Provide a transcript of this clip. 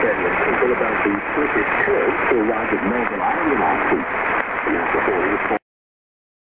variant. What about the circuit curve to arrive at Melville Island last week? And after 40